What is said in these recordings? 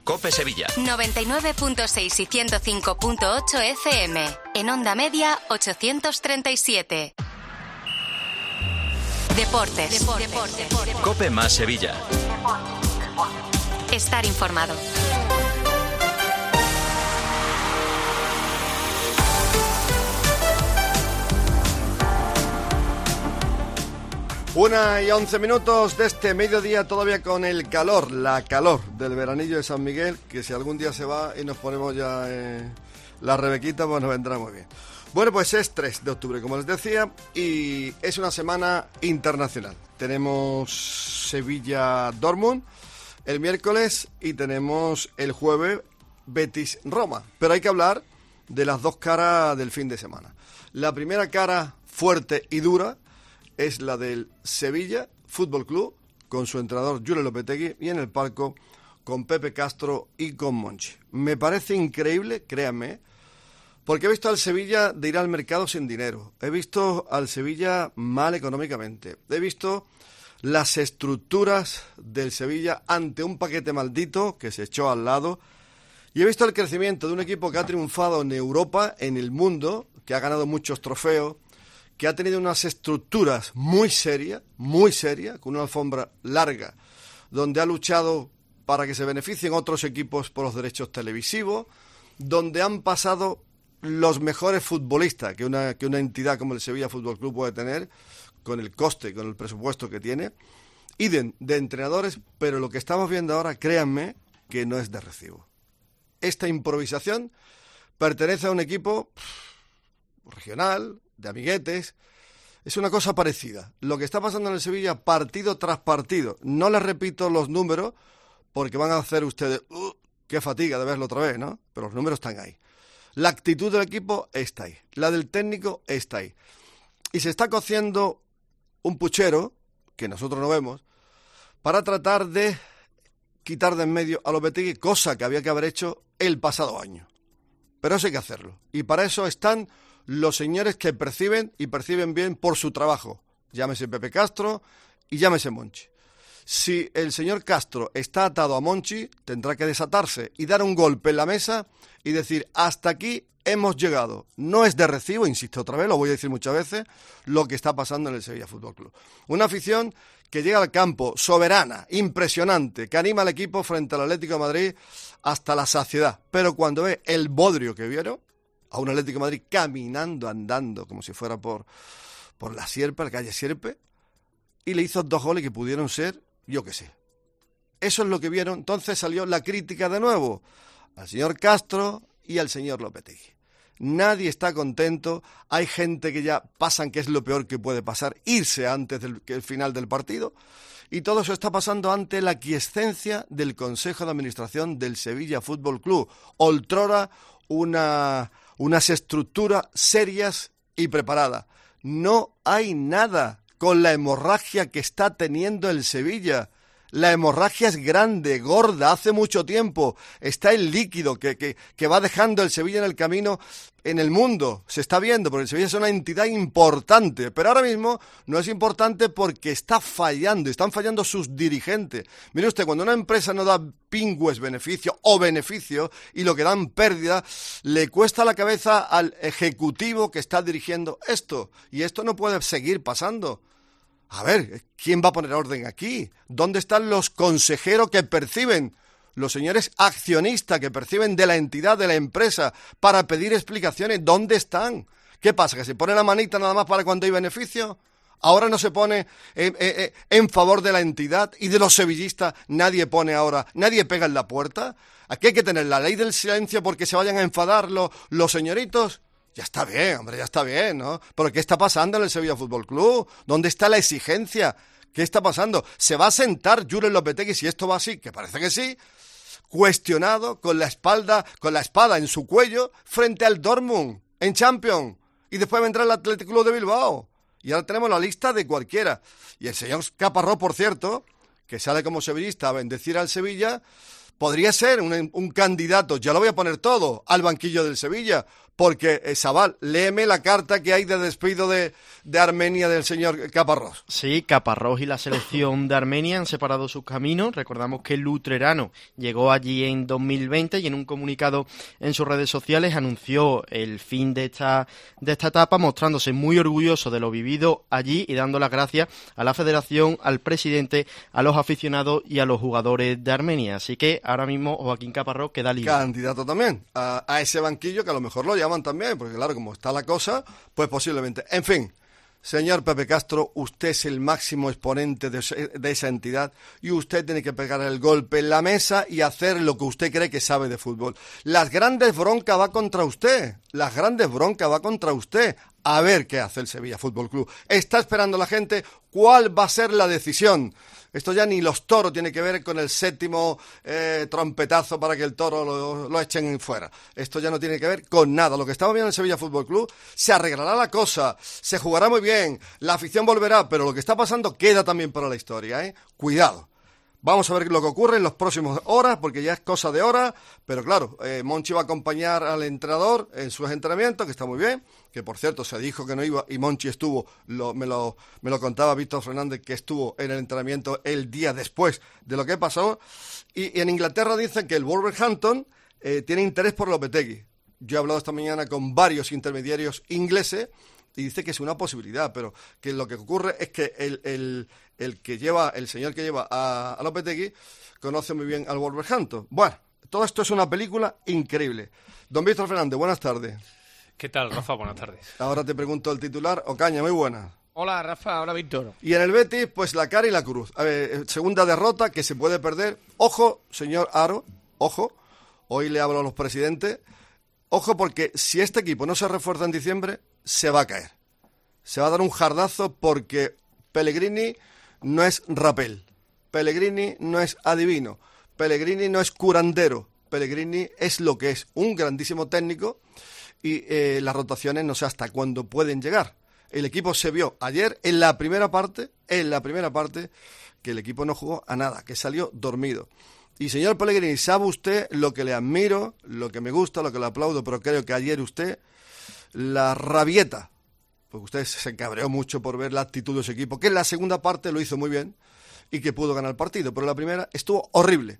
COPE Sevilla. 99.6 y 105.8 FM. En onda media, 837. Deportes. COPE más Sevilla. Estar informado. Una y 11 minutos de este mediodía, todavía con el calor, la calor del veranillo de San Miguel, que si algún día se va y nos ponemos ya la rebequita, pues nos vendrá muy bien. Bueno, pues es 3 de octubre, como les decía, y es una semana internacional. Tenemos Sevilla-Dortmund el miércoles y tenemos el jueves Betis-Roma. Pero hay que hablar de las dos caras del fin de semana. La primera cara fuerte y dura es la del Sevilla Fútbol Club, con su entrenador Julio Lopetegui, y en el palco con Pepe Castro y con Monchi. Me parece increíble, créanme, porque he visto al Sevilla de ir al mercado sin dinero, he visto al Sevilla mal económicamente, he visto las estructuras del Sevilla ante un paquete maldito que se echó al lado, y he visto el crecimiento de un equipo que ha triunfado en Europa, en el mundo, que ha ganado muchos trofeos, que ha tenido unas estructuras muy serias, con una alfombra larga, donde ha luchado para que se beneficien otros equipos por los derechos televisivos, donde han pasado los mejores futbolistas que una entidad como el Sevilla Fútbol Club puede tener, con el coste, con el presupuesto que tiene, y de entrenadores, pero lo que estamos viendo ahora, créanme, que no es de recibo. Esta improvisación pertenece a un equipo regional, de amiguetes, es una cosa parecida. Lo que está pasando en el Sevilla partido tras partido, no les repito los números porque van a hacer ustedes, qué fatiga de verlo otra vez, ¿no? Pero los números están ahí. La actitud del equipo está ahí, la del técnico está ahí. Y se está cociendo un puchero, que nosotros no vemos, para tratar de quitar de en medio a Lopetegui, cosa que había que haber hecho el pasado año. Pero eso hay que hacerlo. Y para eso están los señores que perciben y perciben bien por su trabajo. Llámese Pepe Castro y llámese Monchi. Si el señor Castro está atado a Monchi, tendrá que desatarse y dar un golpe en la mesa y decir, hasta aquí hemos llegado. No es de recibo, insisto otra vez, lo voy a decir muchas veces, lo que está pasando en el Sevilla Fútbol Club. Una afición que llega al campo soberana, impresionante, que anima al equipo frente al Atlético de Madrid hasta la saciedad. Pero cuando ve el bodrio que vieron, a un Atlético de Madrid caminando, andando, como si fuera por la Sierpe, la calle Sierpe, y le hizo 2 goles que pudieron ser, yo qué sé. Eso es lo que vieron. Entonces salió la crítica de nuevo al señor Castro y al señor Lopetegui. Nadie está contento, hay gente que ya pasan, que es lo peor que puede pasar, irse antes del final del partido, y todo eso está pasando ante la aquiescencia del Consejo de Administración del Sevilla Fútbol Club. Oltrora unas estructuras serias y preparadas. No hay nada con la hemorragia que está teniendo el Sevilla. La hemorragia es grande, gorda, hace mucho tiempo. Está el líquido que va dejando el Sevilla en el camino en el mundo. Se está viendo, porque el Sevilla es una entidad importante. Pero ahora mismo no es importante porque está fallando, están fallando sus dirigentes. Mire usted, cuando una empresa no da pingües beneficio o beneficio y lo que dan pérdida, le cuesta la cabeza al ejecutivo que está dirigiendo esto. Y esto no puede seguir pasando. A ver, ¿quién va a poner orden aquí? ¿Dónde están los consejeros que perciben, los señores accionistas que perciben de la entidad, de la empresa, para pedir explicaciones? ¿Dónde están? ¿Qué pasa? ¿Que se pone la manita nada más para cuando hay beneficio? Ahora no se pone en favor de la entidad y de los sevillistas, nadie pega en la puerta. Aquí hay que tener la ley del silencio porque se vayan a enfadar los señoritos. Ya está bien, hombre, ya está bien, ¿no? Pero ¿qué está pasando en el Sevilla Fútbol Club? ¿Dónde está la exigencia? ¿Qué está pasando? ¿Se va a sentar Julio Lopetegui, si esto va así, que parece que sí, cuestionado, con la espada en su cuello, frente al Dortmund, en Champions? Y después vendrá el Athletic Club de Bilbao. Y ahora tenemos la lista de cualquiera. Y el señor Caparrós, por cierto, que sale como sevillista a bendecir al Sevilla, podría ser un candidato, ya lo voy a poner todo, al banquillo del Sevilla, porque, Sabal, léeme la carta que hay de despido de Armenia del señor Caparrós. Sí, Caparrós y la selección de Armenia han separado sus caminos. Recordamos que el luterano llegó allí en 2020 y en un comunicado en sus redes sociales anunció el fin de esta etapa, mostrándose muy orgulloso de lo vivido allí y dando las gracias a la federación, al presidente, a los aficionados y a los jugadores de Armenia. Así que ahora mismo Joaquín Caparrós queda libre. Candidato también a ese banquillo, que a lo mejor lo llaman también, porque claro, como está la cosa, pues posiblemente. En fin, señor Pepe Castro, usted es el máximo exponente de esa entidad y usted tiene que pegar el golpe en la mesa y hacer lo que usted cree que sabe de fútbol. Las grandes broncas va contra usted, las grandes broncas va contra usted. A ver qué hace el Sevilla Fútbol Club. Está esperando la gente cuál va a ser la decisión. Esto ya ni los toros tiene que ver con el séptimo trompetazo para que el toro lo echen fuera. Esto ya no tiene que ver con nada. Lo que estamos viendo en el Sevilla Fútbol Club, se arreglará la cosa, se jugará muy bien, la afición volverá, pero lo que está pasando queda también para la historia, ¿eh? Cuidado. Vamos a ver lo que ocurre en las próximas horas, porque ya es cosa de horas, pero claro, Monchi va a acompañar al entrenador en sus entrenamientos, que está muy bien, que por cierto se dijo que no iba y Monchi estuvo, me lo contaba Víctor Fernández, que estuvo en el entrenamiento el día después de lo que pasó, y en Inglaterra dicen que el Wolverhampton tiene interés por Lopetegui. Yo he hablado esta mañana con varios intermediarios ingleses, y dice que es una posibilidad, pero que lo que ocurre es que el señor que lleva a Lopetegui conoce muy bien al Wolverhampton. Bueno, todo esto es una película increíble. Don Víctor Fernández, buenas tardes. ¿Qué tal, Rafa? Buenas tardes. Ahora te pregunto el titular. Ocaña, muy buena. Hola, Rafa. Hola, Víctor. Y en el Betis, pues la cara y la cruz. A ver, segunda derrota que se puede perder. Ojo, señor Aro, ojo. Hoy le hablo a los presidentes. Ojo, porque si este equipo no se refuerza en diciembre, se va a caer. Se va a dar un jardazo porque Pellegrini no es rapel. Pellegrini no es adivino. Pellegrini no es curandero. Pellegrini es lo que es, un grandísimo técnico, y las rotaciones no sé hasta cuándo pueden llegar. El equipo se vio ayer en la primera parte, que el equipo no jugó a nada, que salió dormido. Y señor Pellegrini, sabe usted lo que le admiro, lo que me gusta, lo que le aplaudo, pero creo que ayer usted, la rabieta, porque usted se cabreó mucho por ver la actitud de su equipo, que en la segunda parte lo hizo muy bien y que pudo ganar el partido, pero en la primera estuvo horrible.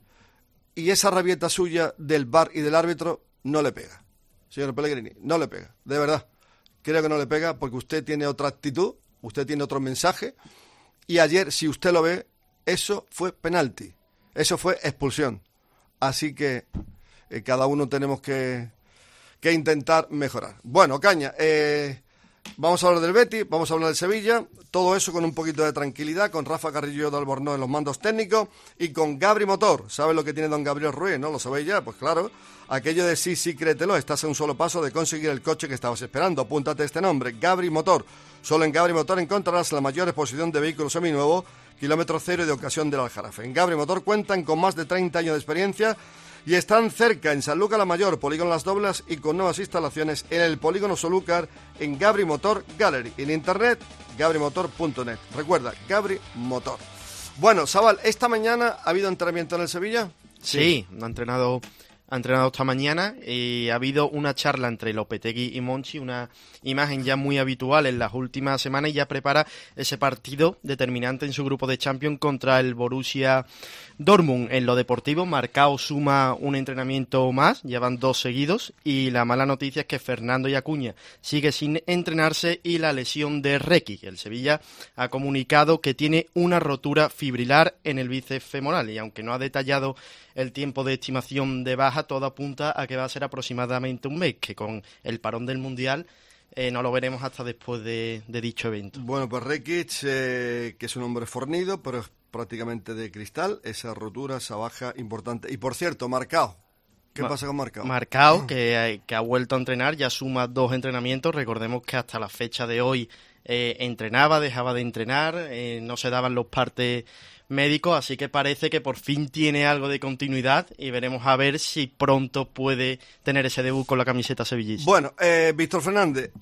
Y esa rabieta suya del VAR y del árbitro no le pega. Señor Pellegrini, no le pega, de verdad. Creo que no le pega porque usted tiene otra actitud, usted tiene otro mensaje, y ayer, si usted lo ve, eso fue penalti. Eso fue expulsión. Así que cada uno tenemos que intentar mejorar. Bueno, Caña, vamos a hablar del Betis, vamos a hablar del Sevilla. Todo eso con un poquito de tranquilidad, con Rafa Carrillo de Albornoz en los mandos técnicos y con Gabri Motor. ¿Sabe lo que tiene don Gabriel Ruiz, no? ¿Lo sabéis ya? Pues claro, aquello de sí, créetelo. Estás a un solo paso de conseguir el coche que estabas esperando. Apúntate este nombre, Gabri Motor. Solo en Gabri Motor encontrarás la mayor exposición de vehículos seminuevos, kilómetro cero y de ocasión del Aljarafe. En Gabri Motor cuentan con más de 30 años de experiencia y están cerca en Sanlúcar la Mayor, Polígono Las Doblas, y con nuevas instalaciones en el Polígono Solúcar en Gabri Motor Gallery. En internet, gabrimotor.net. Recuerda, Gabri Motor. Bueno, Sabal, ¿esta mañana ha habido entrenamiento en el Sevilla? Sí, ha entrenado esta mañana y ha habido una charla entre Lopetegui y Monchi, una imagen ya muy habitual en las últimas semanas, y ya prepara ese partido determinante en su grupo de Champions contra el Borussia Dortmund. En lo deportivo, Marcao suma un entrenamiento más, llevan 2 seguidos, y la mala noticia es que Fernando y Acuña sigue sin entrenarse, y la lesión de Requi. El Sevilla ha comunicado que tiene una rotura fibrilar en el bíceps femoral, y aunque no ha detallado el tiempo de estimación de baja, todo apunta a que va a ser aproximadamente un mes, que con el parón del Mundial no lo veremos hasta después de dicho evento. Bueno, pues Rekic, que es un hombre fornido, pero es prácticamente de cristal, esa rotura, esa baja importante. Y por cierto, Marcao, ¿qué pasa con Marcao? Marcao, que ha vuelto a entrenar, ya suma 2 entrenamientos. Recordemos que hasta la fecha de hoy entrenaba, dejaba de entrenar, no se daban los partes médicos, así que parece que por fin tiene algo de continuidad, y veremos a ver si pronto puede tener ese debut con la camiseta sevillista. Bueno, Víctor Fernández,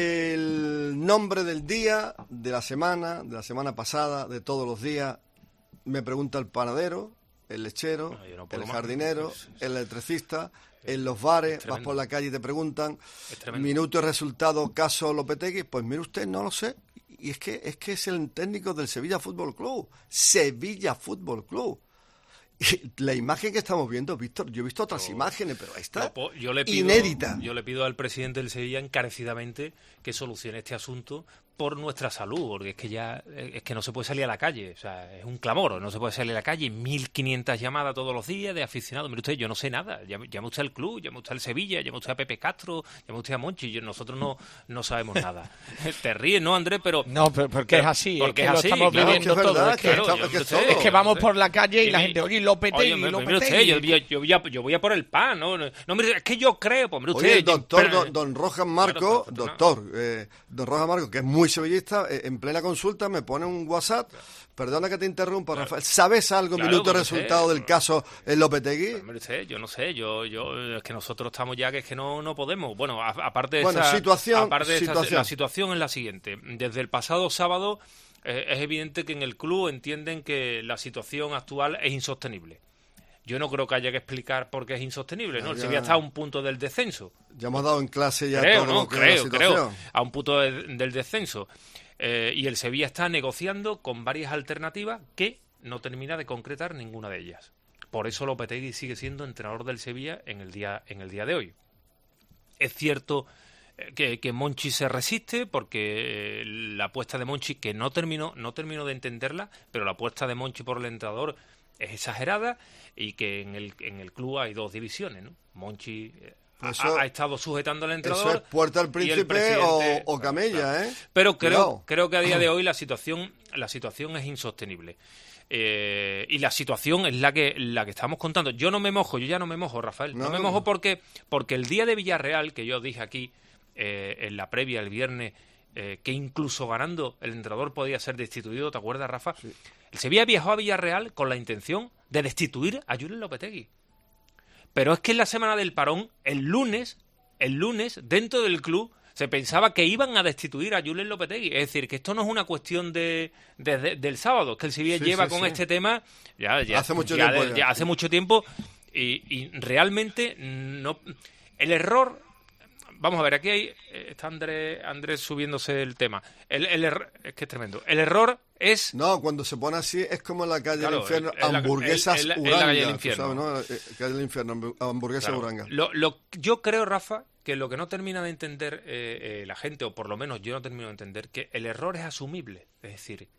el nombre del día, de la semana pasada, de todos los días, me pregunta el panadero, el lechero, No, yo no puedo el más. jardinero, Sí. el electricista, en los bares, vas tremendo. por la calle y te preguntan, Es tremendo. minuto y resultado, caso Lopetegui, pues mire usted, no lo sé. Y es que es el técnico del Sevilla Fútbol Club. Sevilla Fútbol Club. Y la imagen que estamos viendo, Víctor, yo he visto otras imágenes, pero esta Yo le pido, inédita. Yo le pido al presidente del Sevilla encarecidamente que solucione este asunto por nuestra salud, porque es que no se puede salir a la calle, o sea, es un clamor, no se puede salir a la calle, 1.500 llamadas todos los días de aficionados. Mire usted, yo no sé nada, llame usted al club, llame usted al Sevilla, llame usted a Pepe Castro, llame usted a Monchi, nosotros no sabemos nada. Te ríes, ¿no, Andrés? Pero No, pero porque es así, porque es que es así, lo estamos claro, viviendo que es todo. verdad, Es que, que Claro, es que yo- todo. es que vamos por la calle y la mi- gente, oye, Lopetegui, Oye, mire Lopetegui. usted, yo voy a por el pan, ¿no? No, mire, es que yo creo, pues mire usted... Oye, el doctor pero- don Rojas Marco, don Rojas Marco, que es muy sevillista, en plena consulta me pone un WhatsApp, perdona que te interrumpa, Rafael, ¿sabes algo, Claro, minuto pues, resultado del caso en Lopetegui? Hombre, usted, yo no sé, es que nosotros estamos ya que es que no podemos. Bueno, aparte de Bueno, esta, situación. la situación es la siguiente. Desde el pasado sábado es evidente que en el club entienden que la situación actual es insostenible. Yo no creo que haya que explicar por qué es insostenible, ¿no? El Ya. Sevilla está a un punto del descenso. Ya hemos dado en clase ya Creo, todo ¿no? lo que es la Creo, situación. a un punto del descenso. Y el Sevilla está negociando con varias alternativas que no termina de concretar ninguna de ellas. Por eso Lopetegui sigue siendo entrenador del Sevilla en el día de hoy. Es cierto que Monchi se resiste porque la apuesta de Monchi, que no termino de entenderla, pero la apuesta de Monchi por el entrenador es exagerada y que en el club hay dos divisiones, ¿no? Monchi ha estado sujetando al entrenador. Eso es puerta al y el príncipe presidente- o camella, Claro. ¿eh? Pero Cuidado. creo que a día de hoy la situación es insostenible. Y la situación es la que estamos contando. Yo ya no me mojo, Rafael. No me mojo porque el día de Villarreal, que yo dije aquí en la previa el viernes, que incluso ganando el entrenador podía ser destituido, ¿te acuerdas, Rafa? Sí. El Sevilla viajó a Villarreal con la intención de destituir a Julen Lopetegui. Pero es que en la semana del parón, el lunes, dentro del club, se pensaba que iban a destituir a Julen Lopetegui. Es decir, que esto no es una cuestión del sábado, es que el Sevilla lleva con este tema ya hace mucho tiempo. Ya hace mucho tiempo y realmente no. El error. Vamos a ver, aquí está Andrés subiéndose el tema. El error, es que es tremendo. El error es... No, cuando se pone así es como en la calle del infierno, es la- hamburguesas es la Uranga. calle del tú infierno. sabes, ¿no? Calle del infierno, hamburguesas Uranga. Yo creo, Rafa, que lo que no termina de entender la gente, o por lo menos yo no termino de entender, que el error es asumible. Es decir,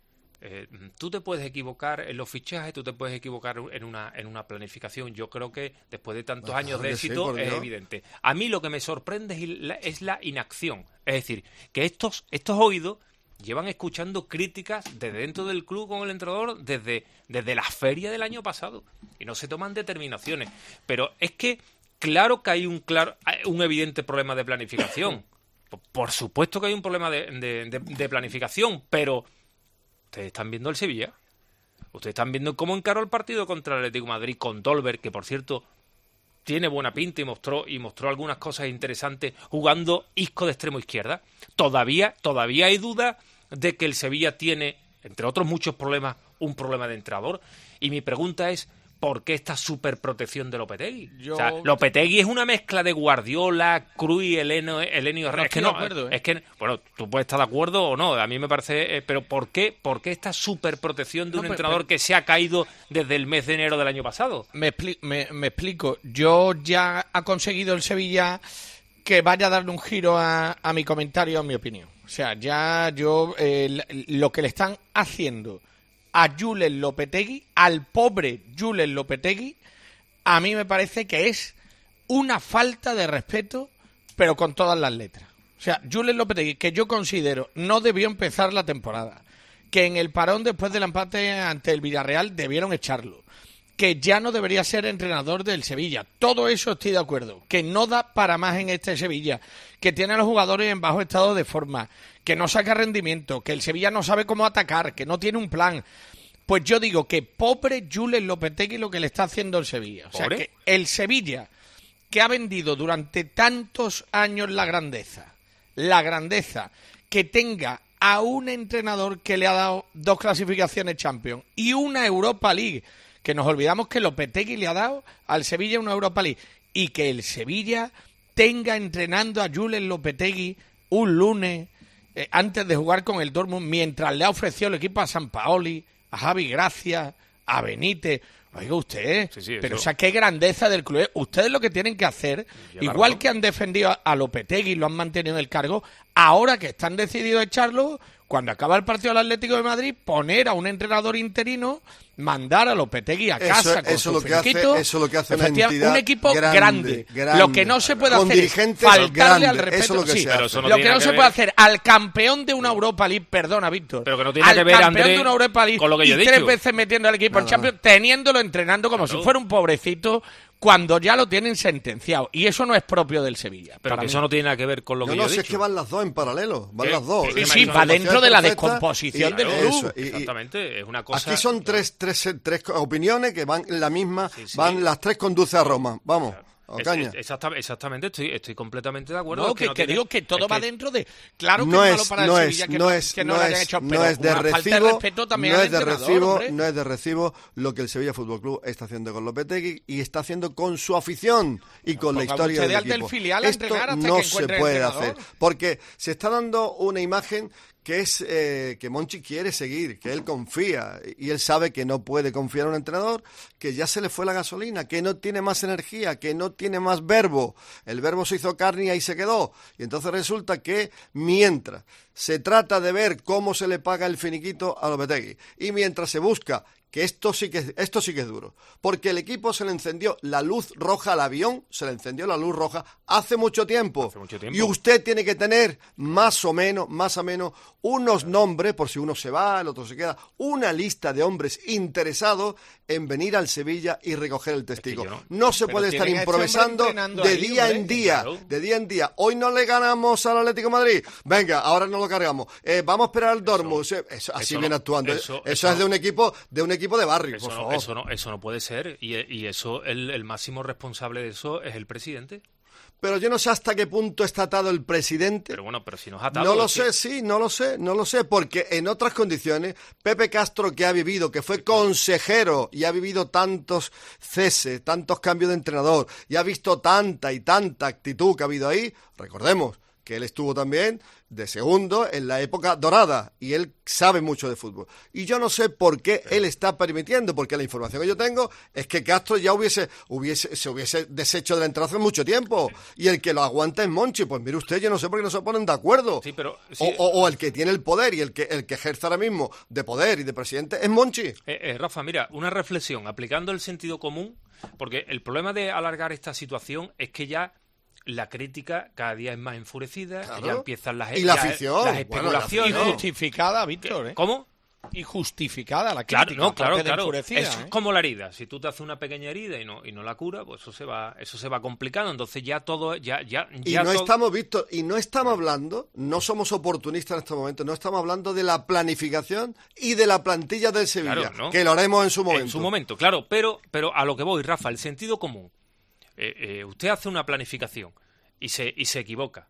tú te puedes equivocar en los fichajes, tú te puedes equivocar en una planificación. Yo creo que después de tantos años de éxito es evidente. A mí lo que me sorprende es la inacción. Es decir, que estos oídos llevan escuchando críticas desde dentro del club con el entrenador desde la feria del año pasado y no se toman determinaciones. Pero es que claro que hay un evidente problema de planificación. Por supuesto que hay un problema de planificación, pero ustedes están viendo el Sevilla. Ustedes están viendo cómo encaró el partido contra el Atlético de Madrid con Dolberg, que por cierto tiene buena pinta y mostró algunas cosas interesantes jugando Isco de extremo izquierda. Todavía hay duda de que el Sevilla tiene, entre otros muchos problemas, un problema de entrenador. Y mi pregunta es, ¿por qué esta superprotección de Lopetegui? O sea, Lopetegui es una mezcla de Guardiola, Cruyff, Elenio Herrera. Es que, bueno, tú puedes estar de acuerdo o no. A mí me parece... pero ¿por qué esta superprotección de un entrenador que se ha caído desde el mes de enero del año pasado? Me explico. Yo ya ha conseguido el Sevilla que vaya a darle un giro a mi comentario, a mi opinión. O sea, ya lo que le están haciendo a Julen Lopetegui, al pobre Julen Lopetegui, a mí me parece que es una falta de respeto, pero con todas las letras. O sea, Julen Lopetegui, que yo considero no debió empezar la temporada, que en el parón después del empate ante el Villarreal debieron echarlo, que ya no debería ser entrenador del Sevilla. Todo eso estoy de acuerdo, que no da para más en este Sevilla, que tiene a los jugadores en bajo estado de forma, que no saca rendimiento, que el Sevilla no sabe cómo atacar, que no tiene un plan. Pues yo digo que pobre Julen Lopetegui lo que le está haciendo el Sevilla. O sea, que el Sevilla, que ha vendido durante tantos años la grandeza, que tenga a un entrenador que le ha dado 2 clasificaciones Champions y una Europa League, que nos olvidamos que Lopetegui le ha dado al Sevilla una Europa League y que el Sevilla tenga entrenando a Julen Lopetegui un lunes antes de jugar con el Dortmund, mientras le ha ofrecido el equipo a Sampaoli, a Javi Gracia, a Benítez. Oiga usted, Sí, pero eso. o sea, qué grandeza del club. Ustedes lo que tienen que hacer, igual que han defendido a Lopetegui y lo han mantenido en el cargo, ahora que están decididos a echarlo, cuando acaba el partido del Atlético de Madrid, poner a un entrenador interino, mandar a Lopetegui a casa con su finiquito. Eso es lo que hace una Efectivamente, entidad un equipo grande. Lo que no se puede Con hacer es dirigentes faltarle al grandes, respeto. eso es lo que Sí, se hace. Pero eso no lo tiene que no que se ver- puede hacer al campeón de una Europa League, perdona, Víctor, Pero que no tiene al que ver, campeón Andrés, de una Europa League con lo que yo he y 3 dicho. veces metiendo al equipo en Champions, teniéndolo entrenando como Claro. si fuera un pobrecito, cuando ya lo tienen sentenciado. Y eso no es propio del Sevilla. Pero para que mí. eso no tiene nada que ver con lo que yo No, he si dicho. es que van las dos en paralelo, van Sí, las dos. sí, sí, Una va dentro de la perfecta descomposición del eso, club. Exactamente, es una cosa... Aquí son tres opiniones que van en la misma, Sí. van las tres conduce a Roma. Vamos, Ocaña. Exactamente, estoy completamente de acuerdo. No, Es que no tiene- digo que todo es va que- dentro de... Claro que No es malo es, para el no Sevilla es, que no no, es, que no no le hayan es, hecho, no pero es de una falta de recibo, respeto también no al es de entrenador, recibo, hombre. no es de recibo lo que el Sevilla Fútbol Club está haciendo con Lopetegui y está haciendo con su afición y con la ponga historia usted del de alta equipo. el filial a Esto entrenar hasta no que se encuentre el puede entrenador. hacer porque se está dando una imagen que es que Monchi quiere seguir, que él confía y él sabe que no puede confiar en un entrenador, que ya se le fue la gasolina, que no tiene más energía, que no tiene más verbo. El verbo se hizo carne y ahí se quedó. Y entonces resulta que mientras se trata de ver cómo se le paga el finiquito a Lopetegui y mientras se busca que esto sí que es duro, porque el equipo se le encendió la luz roja al avión, se le encendió la luz roja hace mucho tiempo. Hace mucho tiempo. Y usted tiene que tener más o menos, unos nombres, por si uno se va, el otro se queda, una lista de hombres interesados en venir al Sevilla y recoger el testigo. yo No se Pero puede estar tienen a este hombre improvisando entrenando de ahí, día hombre. en día, Claro. de día en día. Hoy no le ganamos al Atlético de Madrid. Venga, ahora no lo cargamos. Vamos a esperar al Dortmund. Así eso viene no- actuando. eso Es no- de un equipo de barrio, por favor. Eso no puede ser y eso el máximo responsable de eso es el presidente. Pero yo no sé hasta qué punto está atado el presidente. Pero bueno, pero si nos ha atado... No lo es que- sé, sí, no lo sé, porque en otras condiciones, Pepe Castro, que ha vivido, que fue consejero y ha vivido tantos ceses, tantos cambios de entrenador, y ha visto tanta y tanta actitud que ha habido ahí, recordemos que él estuvo también de segundo en la época dorada, y él sabe mucho de fútbol. Y yo no sé por qué él está permitiendo, porque la información que yo tengo es que Castro ya se hubiese deshecho del entrenador hace mucho tiempo, y el que lo aguanta es Monchi. Pues mire usted, yo no sé por qué no se ponen de acuerdo. Sí, pero... sí, O el que tiene el poder y el que ejerce ahora mismo de poder y de presidente es Monchi. Rafa, mira, una reflexión, aplicando el sentido común, porque el problema de alargar esta situación es que ya la crítica cada día es más enfurecida, Claro. ya empiezan las, Y la ya- afición, las bueno, la especulaciones. afición. Injustificada, Víctor, ¿eh? ¿Cómo? Y justificada la Claro, crítica. no, claro, aparte de claro. enfurecida, Es ¿eh? como la herida. Si tú te haces una pequeña herida y no la cura, pues eso se va complicando. Entonces ya todo, Y ya no todo- estamos, Víctor, y no estamos hablando, no somos oportunistas en este momento, no estamos hablando de la planificación y de la plantilla del Sevilla, Claro, ¿no? que lo haremos en su momento. En su momento, claro, pero a lo que voy, Rafa, el sentido común. Usted hace una planificación y se equivoca.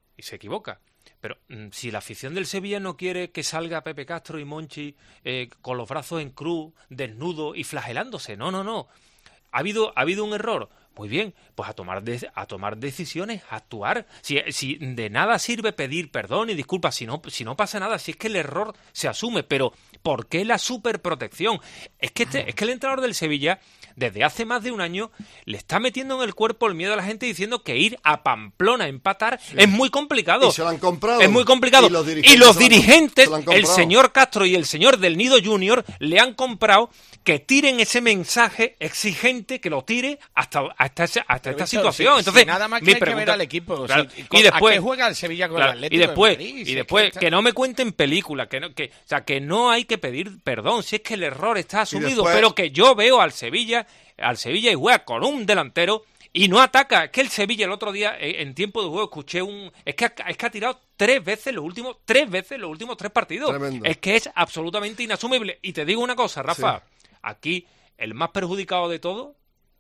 Pero si la afición del Sevilla no quiere que salga Pepe Castro y Monchi con los brazos en cruz, desnudo y flagelándose, no. ¿Ha habido un error? Muy bien, pues a tomar decisiones, a actuar. Si de nada sirve pedir perdón y disculpas, si no pasa nada, si es que el error se asume, pero ¿por qué la superprotección? Es que el entrenador del Sevilla, desde hace más de un año, le está metiendo en el cuerpo el miedo a la gente diciendo que ir a Pamplona a empatar es muy complicado. Y se lo han comprado. Es muy complicado. Y los dirigentes, se lo han el comprado. señor Castro y el señor del Nido Junior, le han comprado que tiren ese mensaje exigente, que lo tire hasta Pero, esta Víctor, situación. si Entonces, nada más que mi hay que ver pregunta- al equipo. Claro, Si- y después, ¿a qué juega el Sevilla con claro, el Atlético y después, de Madrid? y Si es después que que no me cuenten películas, que no hay que pedir perdón, si es que el error está asumido, después- pero que yo veo al Sevilla y juega con un delantero y no ataca. Es que el Sevilla el otro día, en tiempo de juego, escuché es que ha tirado tres veces los últimos tres partidos. Tremendo. Es que es absolutamente inasumible. Y te digo una cosa, Rafa, aquí el más perjudicado de todo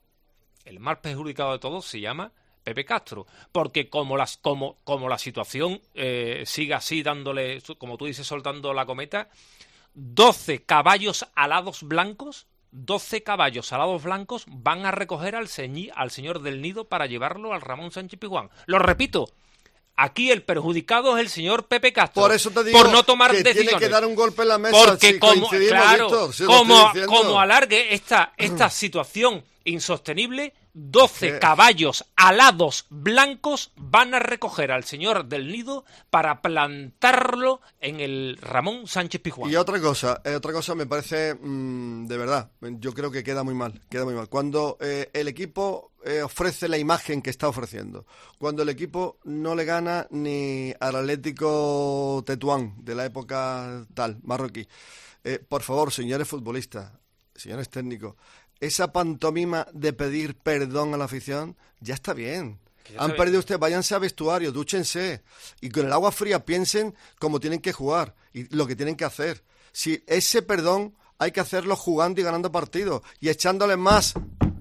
se llama Pepe Castro, porque como la situación siga así, dándole, como tú dices, soltando la cometa, 12 caballos alados blancos 12 caballos alados blancos van a recoger al señor del Nido para llevarlo al Ramón Sánchez Pizjuán. Lo repito, aquí el perjudicado es el señor Pepe Castro. Por eso te digo por no tomar que decisiones. tiene que dar un golpe en la mesa. Porque si como, coincidimos, claro, Víctor, si lo estoy diciendo. como alargue esta situación insostenible, 12 caballos alados blancos van a recoger al señor del Nido para plantarlo en el Ramón Sánchez Pizjuán. Y otra cosa me parece, de verdad, yo creo que queda muy mal. Cuando el equipo ofrece la imagen que está ofreciendo, cuando el equipo no le gana ni al Atlético Tetuán de la época tal, marroquí. Por favor, señores futbolistas, señores técnicos, esa pantomima de pedir perdón a la afición, ya está bien. Han perdido ustedes, váyanse a vestuario, dúchense y con el agua fría piensen cómo tienen que jugar y lo que tienen que hacer. Si ese perdón hay que hacerlo jugando y ganando partidos y echándoles más.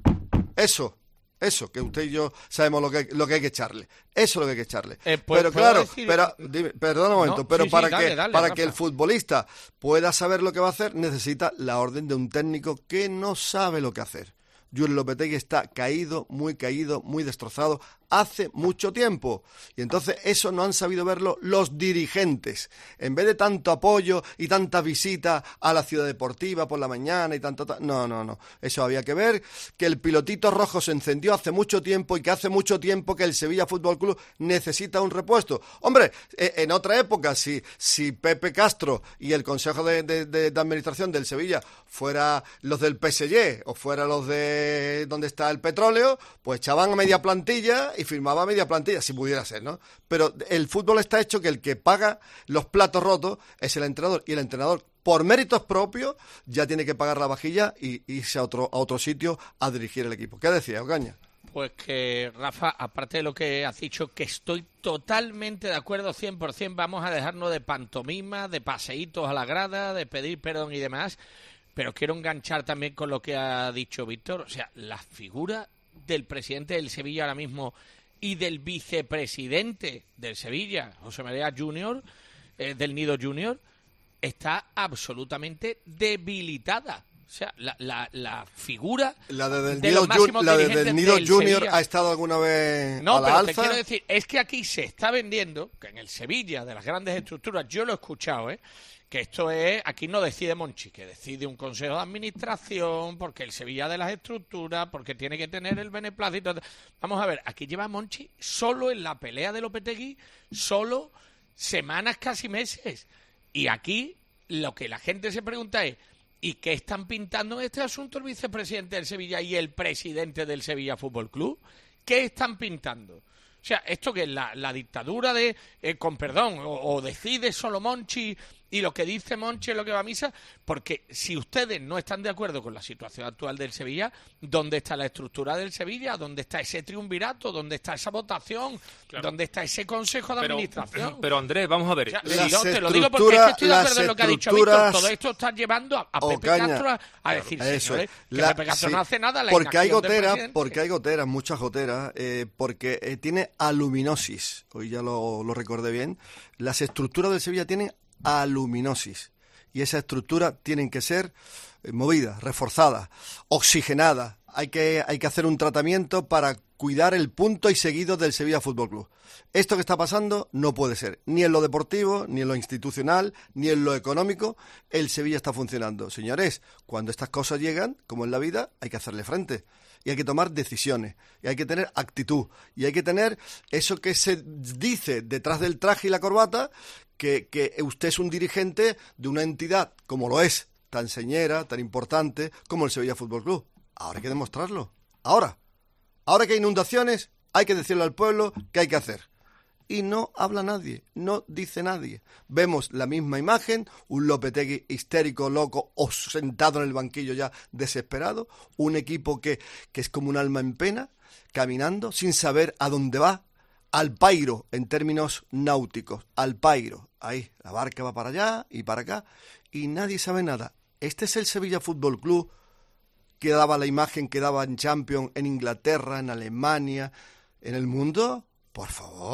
Eso, que usted y yo sabemos lo que hay que echarle. Eso es lo que hay que echarle. Pero claro, perdona un momento, para que el futbolista pueda saber lo que va a hacer, necesita la orden de un técnico que no sabe lo que hacer. Julen Lopetegui está caído, muy destrozado, hace mucho tiempo. Y entonces eso no han sabido verlo los dirigentes. En vez de tanto apoyo y tanta visita a la ciudad deportiva por la mañana y tanto... No. Eso había que ver que el pilotito rojo se encendió hace mucho tiempo y que hace mucho tiempo que el Sevilla Fútbol Club necesita un repuesto. Hombre, en otra época, si Pepe Castro y el Consejo de Administración del Sevilla fuera los del PSG o fuera los de donde está el petróleo, pues echaban a media plantilla y firmaba media plantilla, si pudiera ser, ¿no? Pero el fútbol está hecho que el que paga los platos rotos es el entrenador, y el entrenador, por méritos propios, ya tiene que pagar la vajilla y irse a otro sitio a dirigir el equipo. ¿Qué decía, Ocaña? Pues que, Rafa, aparte de lo que has dicho, que estoy totalmente de acuerdo 100%, vamos a dejarnos de pantomima, de paseitos a la grada, de pedir perdón y demás, pero quiero enganchar también con lo que ha dicho Víctor. O sea, la figura del presidente del Sevilla ahora mismo y del vicepresidente del Sevilla, José María Junior, del Nido Junior, está absolutamente debilitada. O sea, la figura de los máximos dirigentes del Nido Junior ha estado alguna vez no, a la pero alza. te quiero decir, es que aquí se está vendiendo, que en el Sevilla, de las grandes estructuras, yo lo he escuchado, que esto es, aquí no decide Monchi, que decide un consejo de administración, porque el Sevilla de las estructuras, porque tiene que tener el beneplácito. Vamos a ver, aquí lleva Monchi solo en la pelea de Lopetegui, solo semanas, casi meses. Y aquí lo que la gente se pregunta es, ¿y qué están pintando en este asunto el vicepresidente del Sevilla y el presidente del Sevilla Fútbol Club? ¿Qué están pintando? O sea, esto que es la dictadura de, con perdón, o decide solo Monchi y lo que dice Monchi es lo que va a misa, porque si ustedes no están de acuerdo con la situación actual del Sevilla, ¿dónde está la estructura del Sevilla? ¿Dónde está ese triunvirato? ¿Dónde está esa votación? Claro. ¿Dónde está ese consejo de administración? Pero Andrés, vamos a ver. O sea, te lo digo porque es que estoy de acuerdo en lo que ha dicho Víctor. Todo esto está llevando a Pepe Castro a decir, señores, que Pepe Castro no hace nada. Porque hay goteras, muchas goteras, porque tiene aluminosis. Hoy ya lo recordé bien. Las estructuras del Sevilla tienen aluminosis y esa estructura tienen que ser movidas, reforzadas, oxigenadas. Hay que hacer un tratamiento para cuidar el punto y seguido del Sevilla Fútbol Club. Esto que está pasando no puede ser, ni en lo deportivo, ni en lo institucional, ni en lo económico. El Sevilla está funcionando. Señores, cuando estas cosas llegan, como en la vida, hay que hacerle frente. Y hay que tomar decisiones, y hay que tener actitud, y hay que tener eso que se dice detrás del traje y la corbata, que usted es un dirigente de una entidad, como lo es, tan señera, tan importante, como el Sevilla Fútbol Club. Ahora hay que demostrarlo. Ahora que hay inundaciones, hay que decirle al pueblo qué hay que hacer. Y no habla nadie, no dice nadie. Vemos la misma imagen, un Lopetegui histérico, loco, o sentado en el banquillo ya desesperado, un equipo que es como un alma en pena, caminando sin saber a dónde va, al pairo en términos náuticos, al pairo. Ahí, la barca va para allá y para acá, y nadie sabe nada. Este es el Sevilla Fútbol Club que daba la imagen que daba en Champions, en Inglaterra, en Alemania, en el mundo. Por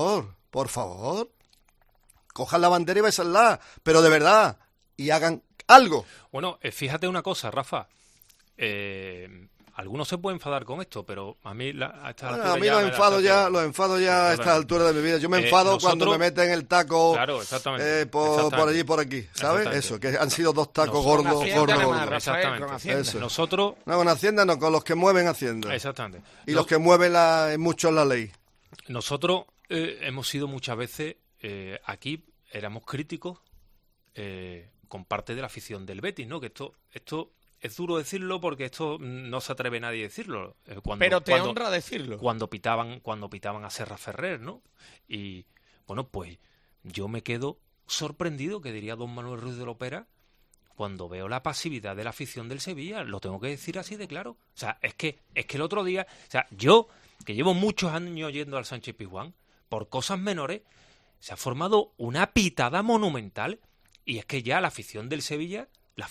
favor, cojan la bandera y bésenla, pero de verdad, y hagan algo. Bueno, fíjate una cosa, Rafa. algunos se pueden enfadar con esto, pero a mí a esta Bueno, altura a mí ya los me da enfado bastante- ya a esta altura de mi vida. Yo me enfado cuando me meten el taco Claro, exactamente. por allí y por aquí, ¿sabes? Exactamente. Eso, que han sido 2 tacos Nosotros- gordos, Con Hacienda gordos, nada más, gordos. Rafael, Exactamente. con Hacienda. Eso. Nosotros... No, con Hacienda no, con los que mueven Hacienda. Exactamente. Y los que mueven mucho la ley. Nosotros hemos sido muchas veces, aquí éramos críticos con parte de la afición del Betis, ¿no? Que esto es duro decirlo porque esto no se atreve nadie a decirlo. Pero te honra decirlo. Cuando pitaban a Serra Ferrer, ¿no? Y bueno, pues yo me quedo sorprendido, que diría don Manuel Ruiz de Lopera, cuando veo la pasividad de la afición del Sevilla. Lo tengo que decir así de claro. O sea, es que el otro día, o sea, yo, que llevo muchos años yendo al Sánchez Pizjuán, por cosas menores, se ha formado una pitada monumental. Y es que ya la afición del Sevilla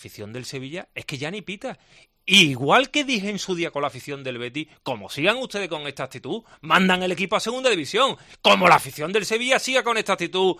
es que ya ni pita. Igual que dije en su día con la afición del Betis, como sigan ustedes con esta actitud, mandan el equipo a segunda división. Como la afición del Sevilla siga con esta actitud,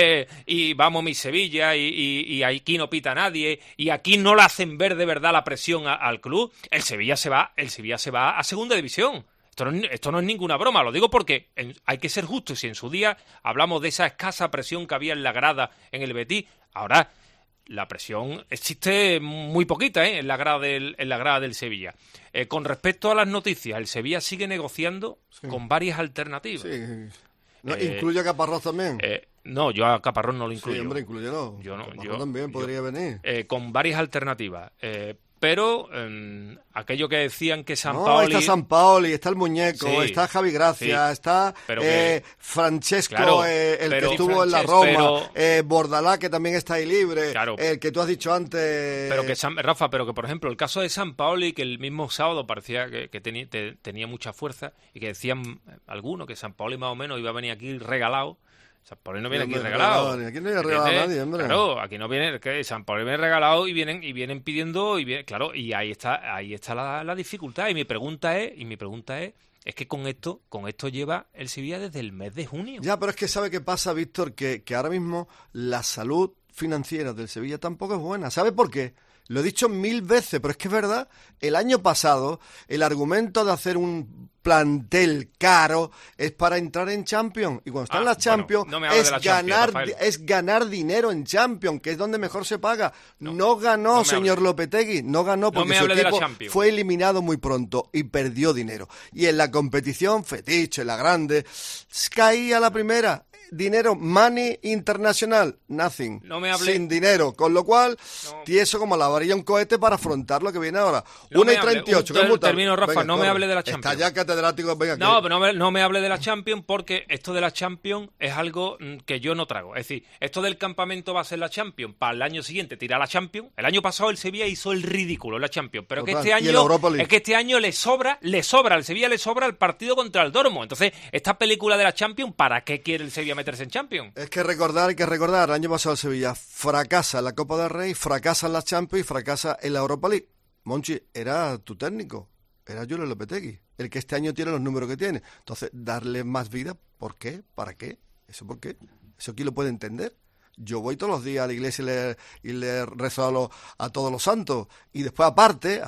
y vamos mi Sevilla, y aquí no pita nadie, y aquí no le hacen ver de verdad la presión al club, el Sevilla se va a segunda división. Esto no es ninguna broma, lo digo porque hay que ser justos. Si en su día hablamos de esa escasa presión que había en la grada en el Betis, ahora la presión existe muy poquita en la grada del Sevilla. Con respecto a las noticias, el Sevilla sigue negociando con varias alternativas. Sí. No, ¿incluye a Caparrós también? No, yo a Caparrós no lo incluyo. Sí, hombre, inclúyelo. Yo no, Caparrós también podría venir. Con varias alternativas. Pero aquello que decían que No, Sampaoli... está Sampaoli, está el muñeco, Sí, está Javi Gracia, sí. está Pero que- Francesco, Claro, el pero- que estuvo en la Francesco, Roma, Bordalá, que también está ahí libre, Claro. el que tú has dicho antes... Pero que Rafa, por ejemplo, el caso de Sampaoli, que el mismo sábado parecía que tenía mucha fuerza, y que decían algunos que Sampaoli más o menos iba a venir aquí regalado. Sampaoli no viene aquí Hombre, regalado. aquí no viene regalado a nadie, hombre. Claro, aquí no viene, que Sampaoli viene regalado y vienen pidiendo, claro, y ahí está la dificultad. Y mi pregunta es que con esto lleva el Sevilla desde el mes de junio. Ya, pero es que ¿sabe qué pasa, Víctor? Que ahora mismo la salud financiera del Sevilla tampoco es buena. ¿Sabe por qué? Lo he dicho 1000 veces, pero es que es verdad. El año pasado, el argumento de hacer un plantel caro es para entrar en Champions. Y cuando está en la Champions, no me hables de la Champions, Rafael. es ganar dinero en Champions, que es donde mejor se paga. No ganó, no me señor hable. Lopetegui, no ganó porque me su hable de la equipo Champions. fue eliminado muy pronto y perdió dinero. Y en la competición fetiche, la grande, caía la primera. Dinero, money internacional, nothing. No me hable. Sin dinero, con lo cual, No. tieso como la varilla un cohete para afrontar lo que viene ahora. No 1 y me hable. 38, Un ¿qué multa? termino, Rafa, Venga, no me corre. hable de la Está Champions. ya catedrático, venga. No, que- pero no me hable de la Champions, porque esto de la Champions es algo que yo no trago. Es decir, esto del campamento va a ser la Champions, para el año siguiente tirar la Champions. El año pasado el Sevilla hizo el ridículo en la Champions, pero Total. que Y el Europa League. este año le sobra, al Sevilla le sobra el partido contra el Dortmund. Entonces, esta película de la Champions, ¿para qué quiere el Sevilla meterse en Champions? Es que hay que recordar, el año pasado el Sevilla fracasa en la Copa del Rey, fracasa en la Champions y fracasa en la Europa League. Monchi, era tu técnico, era Julio Lopetegui, el que este año tiene los números que tiene. Entonces, darle más vida, ¿por qué? ¿Para qué? ¿Eso por qué? ¿Eso quién lo puede entender? Yo voy todos los días a la iglesia y le rezo a todos los santos. Y después, aparte,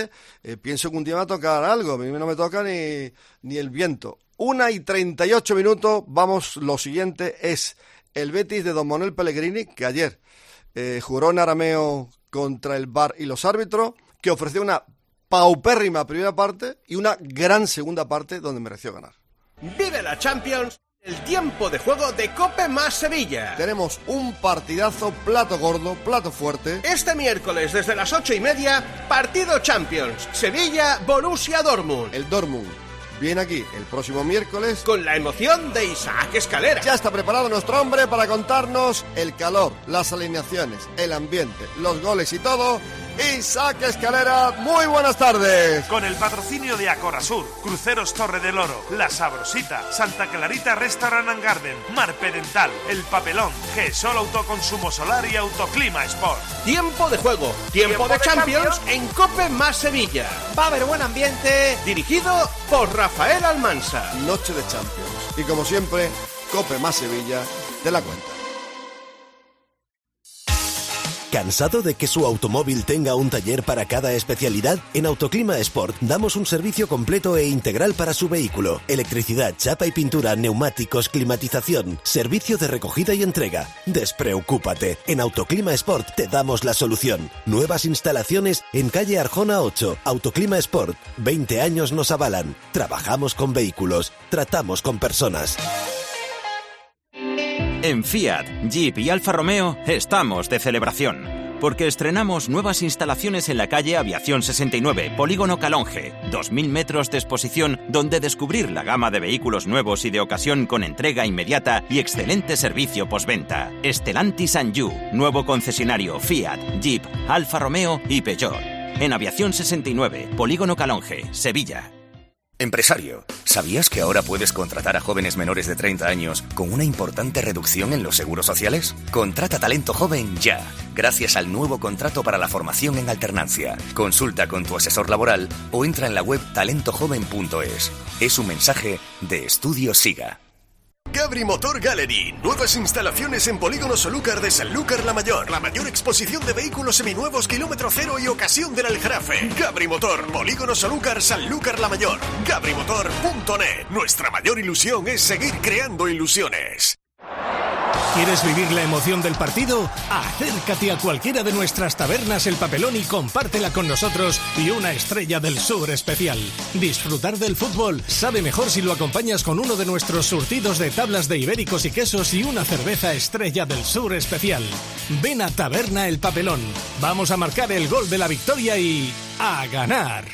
pienso que un día me va a tocar algo. A mí no me toca ni el viento. 1 y 38 minutos, vamos, lo siguiente es el Betis de don Manuel Pellegrini, que ayer juró en arameo contra el VAR y los árbitros, que ofreció una paupérrima primera parte y una gran segunda parte donde mereció ganar. Vive la Champions, el tiempo de juego de Cope más Sevilla. Tenemos un partidazo, plato gordo, plato fuerte. Este miércoles desde las 8:30, partido Champions, Sevilla, Borussia Dortmund. El Dortmund viene aquí el próximo miércoles. Con la emoción de Isaac Escalera. Ya está preparado nuestro hombre para contarnos el calor, las alineaciones, el ambiente, los goles y todo. Isaac Escalera, muy buenas tardes. Con el patrocinio de Acorazur, Cruceros Torre del Oro, La Sabrosita, Santa Clarita Restaurant and Garden, Marpe Dental, El Papelón, G-Sol Autoconsumo Solar y Autoclima Sport. Tiempo de juego, tiempo de Champions en Cope más Sevilla. Va a haber buen ambiente. Dirigido por Rafael Almansa. Noche de Champions. Y como siempre, Cope más Sevilla, de la cuenta. ¿Cansado de que su automóvil tenga un taller para cada especialidad? En Autoclima Sport damos un servicio completo e integral para su vehículo. Electricidad, chapa y pintura, neumáticos, climatización, servicio de recogida y entrega. Despreocúpate, en Autoclima Sport te damos la solución. Nuevas instalaciones en calle Arjona 8. Autoclima Sport, 20 años nos avalan. Trabajamos con vehículos, tratamos con personas. En Fiat, Jeep y Alfa Romeo estamos de celebración, porque estrenamos nuevas instalaciones en la calle Aviación 69, Polígono Calonge, 2.000 metros de exposición donde descubrir la gama de vehículos nuevos y de ocasión con entrega inmediata y excelente servicio postventa. Stellantis Anjou, nuevo concesionario Fiat, Jeep, Alfa Romeo y Peugeot. En Aviación 69, Polígono Calonge, Sevilla. Empresario, ¿sabías que ahora puedes contratar a jóvenes menores de 30 años con una importante reducción en los seguros sociales? Contrata talento joven ya, gracias al nuevo contrato para la formación en alternancia. Consulta con tu asesor laboral o entra en la web talentojoven.es. Es un mensaje de Estudio Siga. Gabri Motor Gallery. Nuevas instalaciones en Polígono Solúcar de Sanlúcar la Mayor. La mayor exposición de vehículos seminuevos, kilómetro cero y ocasión del Aljarafe. Gabri Motor, Polígono Solúcar, Sanlúcar la Mayor. GabriMotor.net. Nuestra mayor ilusión es seguir creando ilusiones. ¿Quieres vivir la emoción del partido? Acércate a cualquiera de nuestras tabernas El Papelón y compártela con nosotros y una Estrella del Sur especial. Disfrutar del fútbol sabe mejor si lo acompañas con uno de nuestros surtidos de tablas de ibéricos y quesos y una cerveza Estrella del Sur especial. Ven a Taberna El Papelón. Vamos a marcar el gol de la victoria y ¡a ganar!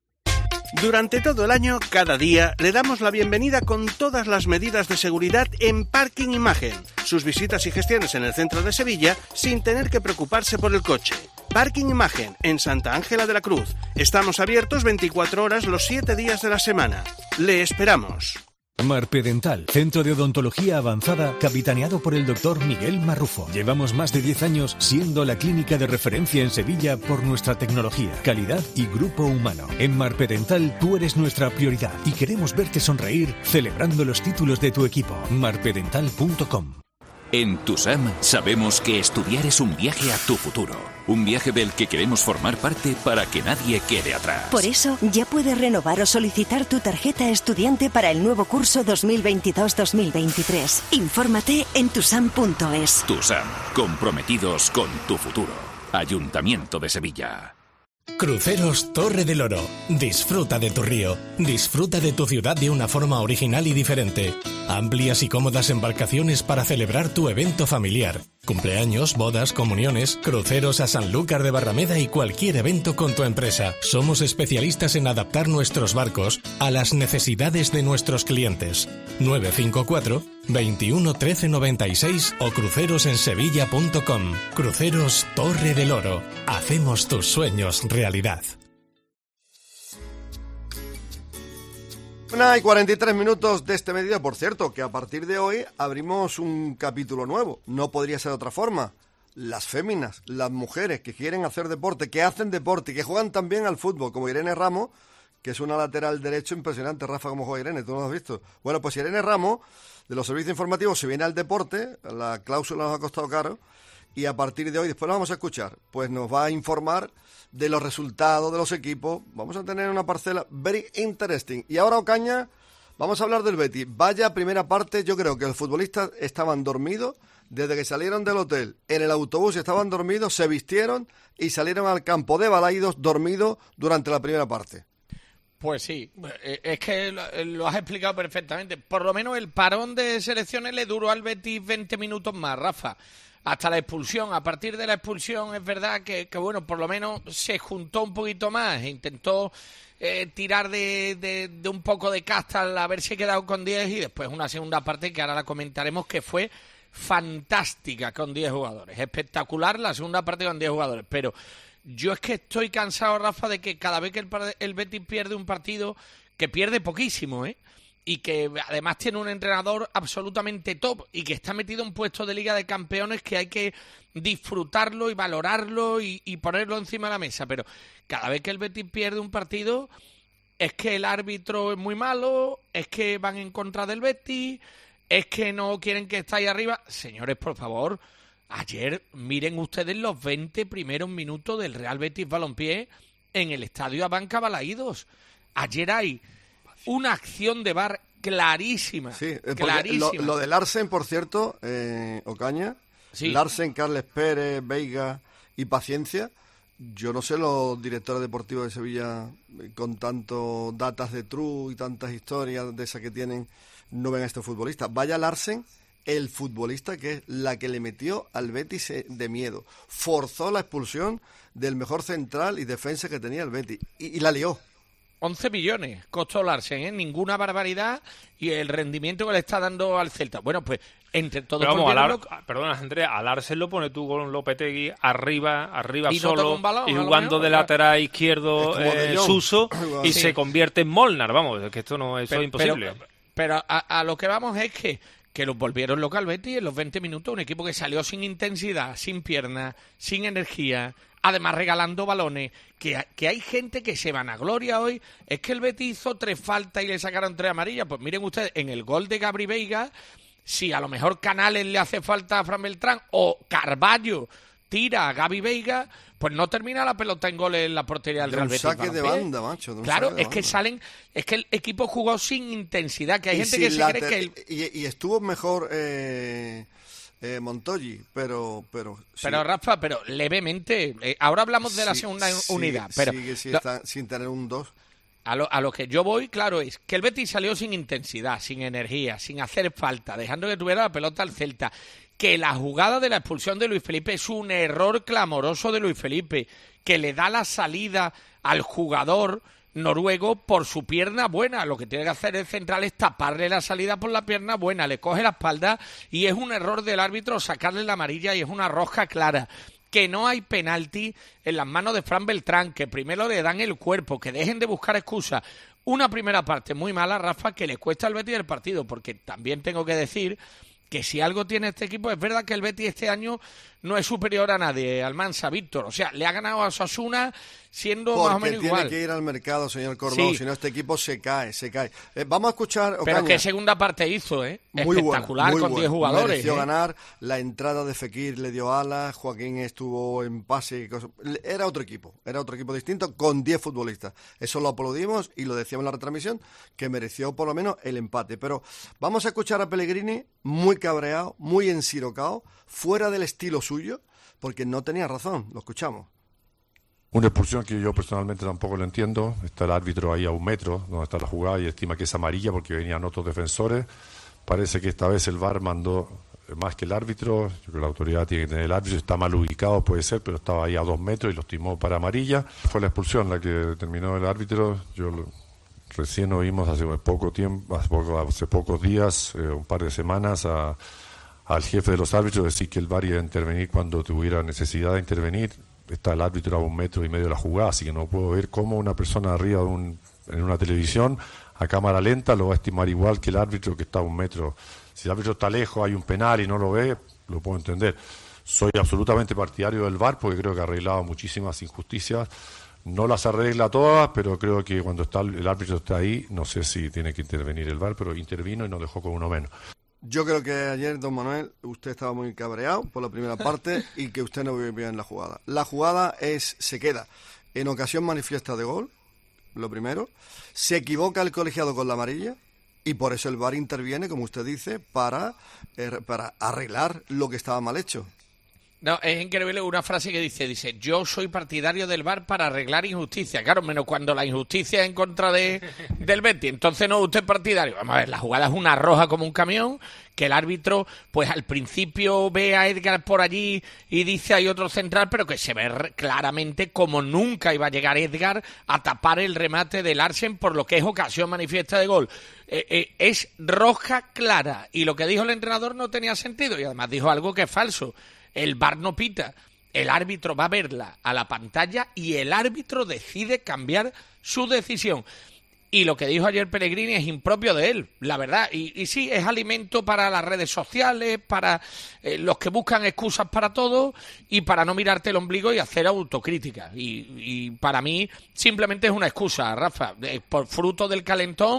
Durante todo el año, cada día, le damos la bienvenida con todas las medidas de seguridad en Parking Imagen. Sus visitas y gestiones en el centro de Sevilla sin tener que preocuparse por el coche. Parking Imagen, en Santa Ángela de la Cruz. Estamos abiertos 24 horas los 7 días de la semana. Le esperamos. Marpedental, centro de odontología avanzada, capitaneado por el doctor Miguel Marrufo. Llevamos más de 10 años siendo la clínica de referencia en Sevilla por nuestra tecnología, calidad y grupo humano. En Marpedental tú eres nuestra prioridad y queremos verte sonreír celebrando los títulos de tu equipo. Marpedental.com. En TUSAM sabemos que estudiar es un viaje a tu futuro. Un viaje del que queremos formar parte para que nadie quede atrás. Por eso, ya puedes renovar o solicitar tu tarjeta estudiante para el nuevo curso 2022-2023. Infórmate en tusam.es. TUSAM, comprometidos con tu futuro. Ayuntamiento de Sevilla. Cruceros Torre del Oro. Disfruta de tu río. Disfruta de tu ciudad de una forma original y diferente. Amplias y cómodas embarcaciones para celebrar tu evento familiar. Cumpleaños, bodas, comuniones, cruceros a Sanlúcar de Barrameda y cualquier evento con tu empresa. Somos especialistas en adaptar nuestros barcos a las necesidades de nuestros clientes. 954 21 13 96 o crucerosensevilla.com. Cruceros Torre del Oro. Hacemos tus sueños realidad. 1:43 de este mediodía. Por cierto, que a partir de hoy abrimos un capítulo nuevo. No podría ser de otra forma. Las féminas, las mujeres que quieren hacer deporte, que hacen deporte y que juegan también al fútbol, como Irene Ramos, que es una lateral derecho impresionante. Rafa, ¿cómo juega Irene? ¿Tú no lo has visto? Bueno, pues Irene Ramos, de los servicios informativos, se viene al deporte. La cláusula nos ha costado caro. Y a partir de hoy, después lo vamos a escuchar, pues nos va a informar de los resultados de los equipos. Vamos a tener una parcela very interesting. Y ahora, Ocaña, vamos a hablar del Betis. Vaya primera parte, yo creo que los futbolistas estaban dormidos desde que salieron del hotel. En el autobús estaban dormidos, se vistieron y salieron al campo de Balaidos dormidos durante la primera parte. Pues sí, es que lo has explicado perfectamente. Por lo menos el parón de selecciones le duró al Betis 20 minutos más, Rafa. Hasta la expulsión. A partir de la expulsión es verdad que bueno, por lo menos se juntó un poquito más e intentó tirar de un poco de casta al haberse quedado con 10 y después una segunda parte que ahora la comentaremos que fue fantástica con 10 jugadores. Espectacular la segunda parte con 10 jugadores. Pero yo es que estoy cansado, Rafa, de que cada vez que el Betis pierde un partido, que pierde poquísimo, y que además tiene un entrenador absolutamente top y que está metido en puestos de Liga de Campeones que hay que disfrutarlo y valorarlo y ponerlo encima de la mesa. Pero cada vez que el Betis pierde un partido es que el árbitro es muy malo, es que van en contra del Betis, es que no quieren que esté ahí arriba. Señores, por favor, Ayer, miren ustedes los 20 primeros minutos del Real Betis Balompié en el estadio Abanca Balaídos. Ayer hay una acción de VAR clarísima. Sí, clarísima. Lo de Larsen, por cierto, Ocaña, sí. Larsen, Carles Pérez, Veiga y Paciencia. Yo no sé los directores deportivos de Sevilla, con tantos datas de True y tantas historias de esas que tienen, no ven a este futbolista. Vaya Larsen, el futbolista que es la que le metió al Betis de miedo. Forzó la expulsión del mejor central y defensa que tenía el Betis. Y la lió. 11 millones costó Larsen, ninguna barbaridad, y el rendimiento que le está dando al Celta. Bueno, pues entre todos... Perdona, Andrea, a Larsen lo pone tú con Lopetegui arriba y solo, balón, y jugando de lateral izquierdo Suso, y sí. Se convierte en Molnar, vamos, que esto no es imposible. Pero a lo que vamos es que los volvieron local al Betis en los 20 minutos, un equipo que salió sin intensidad, sin piernas, sin energía, además regalando balones, que hay gente que se vanagloria hoy, es que el Betis hizo 3 faltas y le sacaron 3 amarillas. Pues miren ustedes, en el gol de Gabri Veiga, si a lo mejor Canales le hace falta a Fran Beltrán o Carballo tira a Gabi Veiga, pues no termina la pelota en gol en la portería del Real Betis. Saque de banda, macho. Claro, es que el equipo jugó sin intensidad, que hay gente que se cree que... Y estuvo mejor Montoyi, pero sí. Pero Rafa, levemente. Ahora hablamos de la segunda unidad. Pero está sin tener un 2. A lo que yo voy, claro, es que el Betis salió sin intensidad, sin energía, sin hacer falta, dejando que tuviera la pelota al Celta. Que la jugada de la expulsión de Luis Felipe es un error clamoroso de Luis Felipe, que le da la salida al jugador noruego por su pierna buena. Lo que tiene que hacer el central es taparle la salida por la pierna buena, le coge la espalda y es un error del árbitro sacarle la amarilla y es una roja clara. Que no hay penalti en las manos de Fran Beltrán, que primero le dan el cuerpo, que dejen de buscar excusas. Una primera parte muy mala, Rafa, que le cuesta al Betis el partido, porque también tengo que decir que si algo tiene este equipo, es verdad que el Betis este año no es superior a nadie, Almansa, Víctor. O sea, le ha ganado a Osasuna siendo más o menos igual. Porque tiene que ir al mercado, señor Cordón, sí. Si no este equipo se cae. Vamos a escuchar... Ocaña. Pero qué segunda parte hizo, muy espectacular, muy con 10 jugadores. Mereció ganar, la entrada de Fekir le dio alas, Joaquín estuvo en pase y cosas. Era otro equipo distinto con 10 futbolistas. Eso lo aplaudimos y lo decíamos en la retransmisión, que mereció por lo menos el empate. Pero vamos a escuchar a Pellegrini muy cabreado, muy ensirocado, fuera del estilo suyo, porque no tenía razón. Lo escuchamos. Una expulsión que yo personalmente tampoco lo entiendo. Está el árbitro ahí a 1 metro, donde está la jugada, y estima que es amarilla porque venían otros defensores. Parece que esta vez el VAR mandó más que el árbitro. Yo creo que la autoridad tiene que tener el árbitro. Está mal ubicado, puede ser, pero estaba ahí a 2 metros y lo estimó para amarilla. Fue la expulsión la que determinó el árbitro. Recién oímos hace pocos días, un par de semanas, al jefe de los árbitros decir que el VAR iba a intervenir cuando tuviera necesidad de intervenir. Está el árbitro a 1,5 metros de la jugada, así que no puedo ver cómo una persona arriba en una televisión a cámara lenta lo va a estimar igual que el árbitro que está a 1 metro. Si el árbitro está lejos, hay un penal y no lo ve, lo puedo entender. Soy absolutamente partidario del VAR porque creo que ha arreglado muchísimas injusticias. No las arregla todas, pero creo que cuando el árbitro está ahí, no sé si tiene que intervenir el VAR, pero intervino y nos dejó con 1 menos. Yo creo que ayer, don Manuel, usted estaba muy cabreado por la primera parte y que usted no vio bien la jugada. La jugada se queda en ocasión manifiesta de gol, lo primero. Se equivoca el colegiado con la amarilla y por eso el VAR interviene, como usted dice, para arreglar lo que estaba mal hecho. No, es increíble una frase que dice, yo soy partidario del VAR para arreglar injusticia. Claro, menos cuando la injusticia es en contra del Betis. Entonces no, usted es partidario. Vamos a ver, la jugada es una roja como un camión, que el árbitro, pues al principio ve a Edgar por allí y dice hay otro central, pero que se ve claramente como nunca iba a llegar Edgar a tapar el remate de Larsen por lo que es ocasión manifiesta de gol. Es roja clara. Y lo que dijo el entrenador no tenía sentido. Y además dijo algo que es falso. El VAR no pita, el árbitro va a verla a la pantalla y el árbitro decide cambiar su decisión. Y lo que dijo ayer Pellegrini es impropio de él, la verdad. Y sí, es alimento para las redes sociales, para los que buscan excusas para todo y para no mirarte el ombligo y hacer autocrítica. Y para mí simplemente es una excusa, Rafa, por fruto del calentón,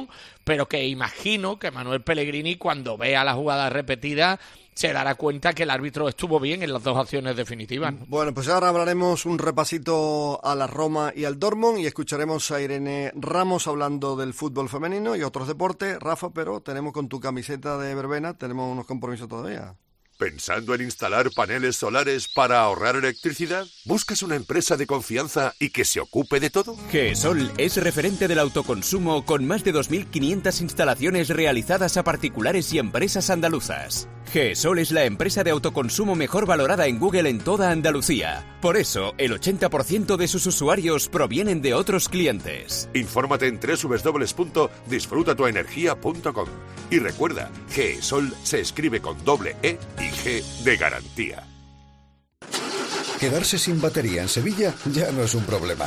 pero que imagino que Manuel Pellegrini, cuando vea la jugada repetida, se dará cuenta que el árbitro estuvo bien en las dos acciones definitivas. Bueno, pues ahora hablaremos un repasito a la Roma y al Dortmund y escucharemos a Irene Ramos hablando del fútbol femenino y otros deportes. Rafa, pero tenemos con tu camiseta de verbena, tenemos unos compromisos todavía. ¿Pensando en instalar paneles solares para ahorrar electricidad? ¿Buscas una empresa de confianza y que se ocupe de todo? GESOL es referente del autoconsumo con más de 2.500 instalaciones realizadas a particulares y empresas andaluzas. GESOL es la empresa de autoconsumo mejor valorada en Google en toda Andalucía. Por eso, el 80% de sus usuarios provienen de otros clientes. Infórmate en www.disfrutatuenergia.com. Y recuerda, GESOL se escribe con doble E y G de garantía. Quedarse sin batería en Sevilla ya no es un problema.